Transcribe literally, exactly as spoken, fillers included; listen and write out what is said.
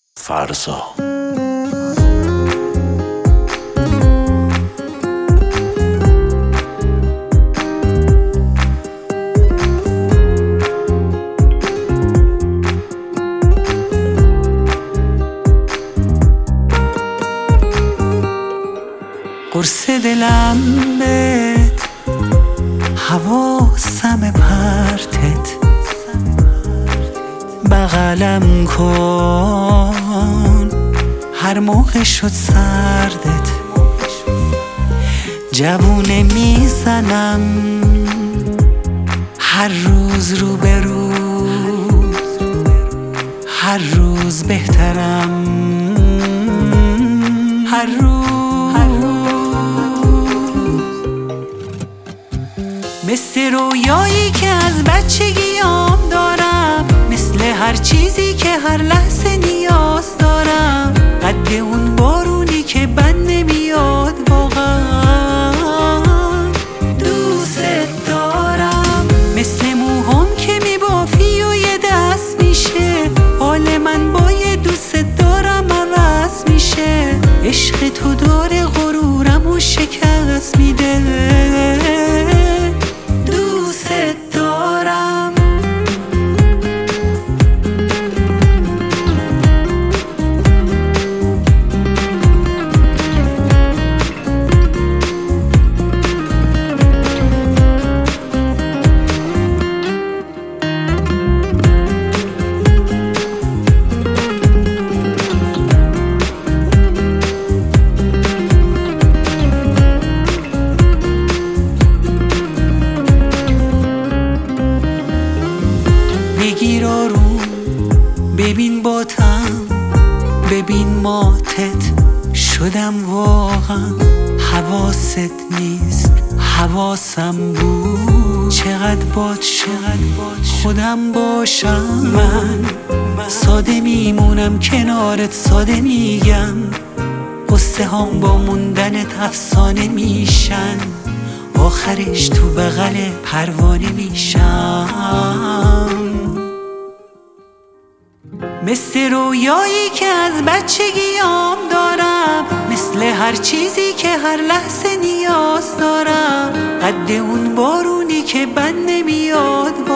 فرزا. قرص دلم بهت، حواسم پرتت، بغلم کن هر موقع شد سردت. جوونه میزنم هر روز رو به روز، هر روز بهترم، هر روز مثل رویایی که از بچگیام دارم، مثل هر چیزی که هر لحظه نیاز دارم. قد اون بارونی که بند نمیاد، واقعا دوست دارم. مثل موهام که میبافی و یه دست میشه، حال من با یه دوست دارم عوض میشه. عشق تو داره غرورم و شکست میده. بگیر آروم، ببین باتم، ببین ماتت شدم واقعا. حواست نیست، حواسم بود. چقدر باد چقدر خودم باشم. من ساده میمونم کنارت، ساده میگم. قصه هم با موندنت افسانه میشن، آخرش تو بغل پروانه میشم. مثل رویایی که از بچگیام دارم، مثل هر چیزی که هر لحظه نیاز دارم. قد اون بارونی که بند نمیاد،